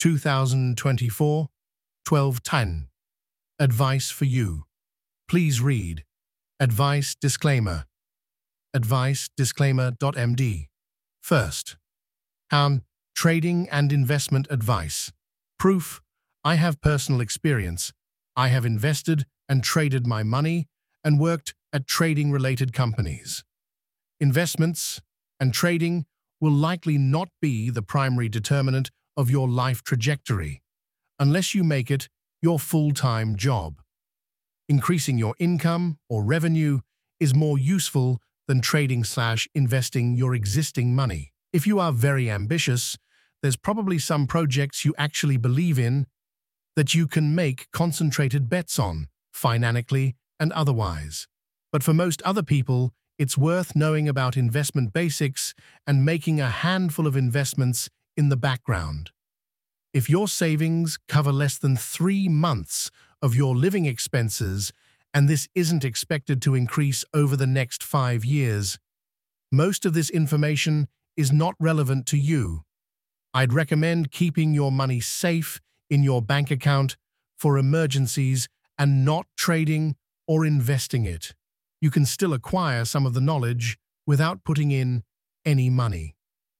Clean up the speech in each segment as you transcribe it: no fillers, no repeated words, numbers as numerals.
2024, 1210. Advice for you. Please read. Advice Disclaimer. Advice Disclaimer.md. First. Trading and investment advice. Proof. I have personal experience. I have invested and traded my money and worked at trading-related companies. Investments and trading will likely not be the primary determinant of your life trajectory, unless you make it your full-time job. Increasing your income or revenue is more useful than trading/investing your existing money. If you are very ambitious, there's probably some projects you actually believe in that you can make concentrated bets on, financially and otherwise. But for most other people, it's worth knowing about investment basics and making a handful of investments in the background. If your savings cover less than 3 months of your living expenses, and this isn't expected to increase over the next 5 years, most of this information is not relevant to you. I'd recommend keeping your money safe in your bank account for emergencies and not trading or investing it. You can still acquire some of the knowledge without putting in any money.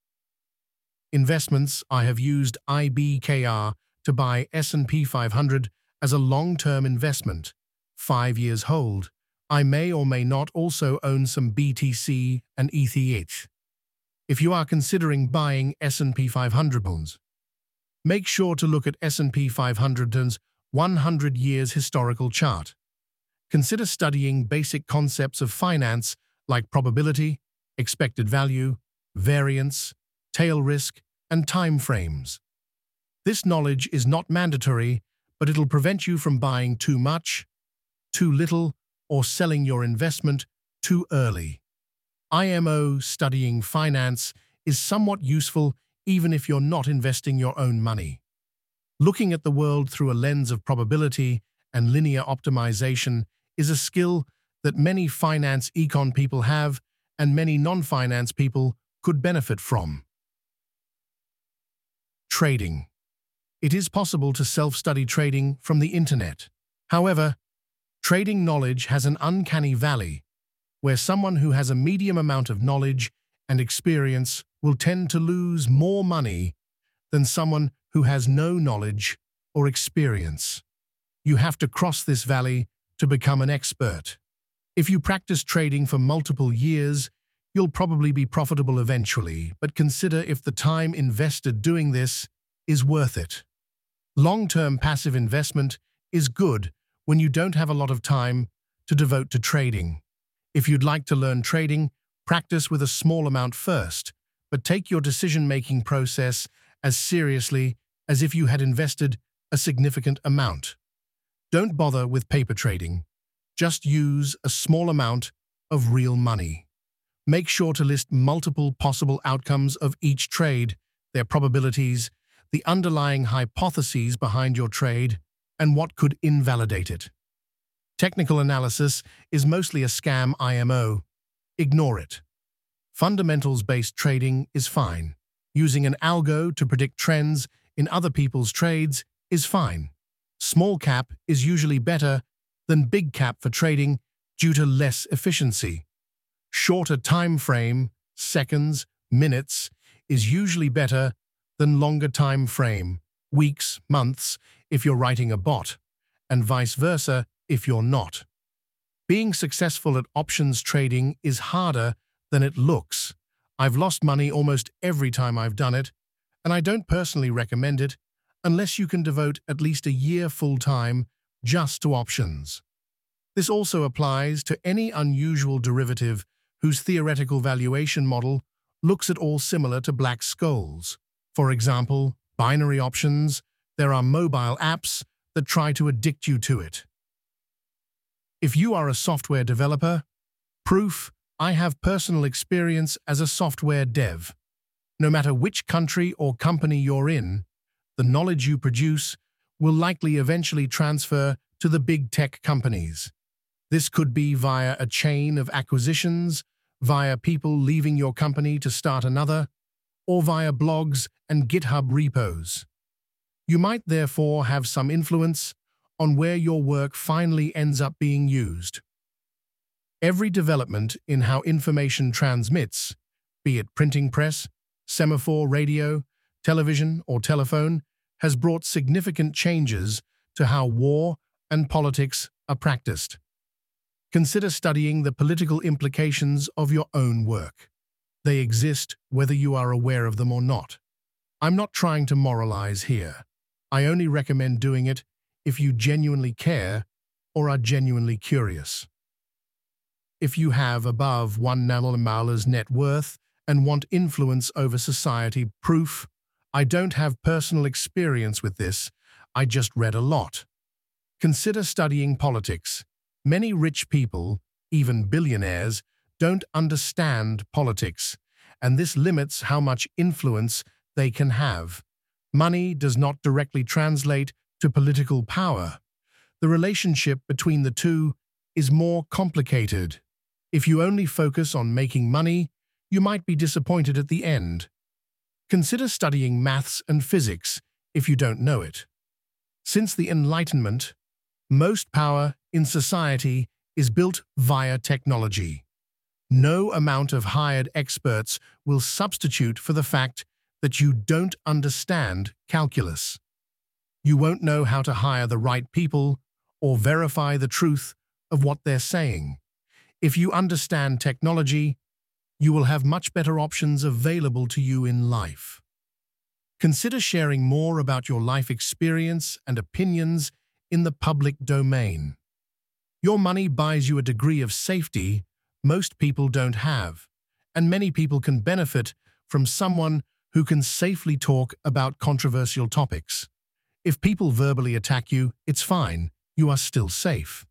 Investments. I have used IBKR to buy S&P 500 as a long-term investment, 5 years hold. I may or may not also own some BTC and ETH. If you are considering buying S&P 500 bonds, make sure to look at S&P 500's 100 years historical chart. Consider studying basic concepts of finance like probability, expected value, variance, tail risk, and time frames. This knowledge is not mandatory, but it'll prevent you from buying too much, too little, or selling your investment too early. IMO studying finance is somewhat useful even if you're not investing your own money. Looking at the world through a lens of probability and linear optimization is a skill that many finance econ people have and many non-finance people could benefit from. Trading. It is possible to self-study trading from the internet. However, trading knowledge has an uncanny valley, where someone who has a medium amount of knowledge and experience will tend to lose more money than someone who has no knowledge or experience. You have to cross this valley to become an expert. If you practice trading for multiple years, you'll probably be profitable eventually, but consider if the time invested doing this is worth it. Long-term passive investment is good when you don't have a lot of time to devote to trading. If you'd like to learn trading, practice with a small amount first, but take your decision-making process as seriously as if you had invested a significant amount. Don't bother with paper trading. Just use a small amount of real money. Make sure to list multiple possible outcomes of each trade, their probabilities, the underlying hypotheses behind your trade, and what could invalidate it. Technical analysis is mostly a scam IMO. Ignore it. Fundamentals-based trading is fine. Using an algo to predict trends in other people's trades is fine. Small cap is usually better than big cap for trading due to less efficiency. Shorter time frame, seconds, minutes, is usually better than longer time frame, weeks, months, if you're writing a bot, and vice versa if you're not. Being successful at options trading is harder than it looks. I've lost money almost every time I've done it, and I don't personally recommend it unless you can devote at least a year full-time just to options. This also applies to any unusual derivative whose theoretical valuation model looks at all similar to Black-Scholes. For example, binary options. There are mobile apps that try to addict you to it. If you are a software developer, proof. I have personal experience as a software dev. No matter which country or company you're in, the knowledge you produce will likely eventually transfer to the big tech companies. This could be via a chain of acquisitions, via people leaving your company to start another, or via blogs and GitHub repos. You might therefore have some influence on where your work finally ends up being used. Every development in how information transmits, be it printing press, semaphore, radio, television, or telephone, has brought significant changes to how war and politics are practiced. Consider studying the political implications of your own work. They exist whether you are aware of them or not. I'm not trying to moralize here. I only recommend doing it if you genuinely care or are genuinely curious. If you have above $1 million net worth and want influence over society, proof, I don't have personal experience with this, I just read a lot. Consider studying politics. Many rich people, even billionaires, don't understand politics, and this limits how much influence they can have. Money does not directly translate to political power. The relationship between the two is more complicated. If you only focus on making money, you might be disappointed at the end. Consider studying maths and physics if you don't know it. Since the Enlightenment, most power in society is built via technology. No amount of hired experts will substitute for the fact that you don't understand calculus. You won't know how to hire the right people or verify the truth of what they're saying. If you understand technology, you will have much better options available to you in life. Consider sharing more about your life experience and opinions in the public domain. Your money buys you a degree of safety most people don't have, and many people can benefit from someone who can safely talk about controversial topics. If people verbally attack you, it's fine, you are still safe.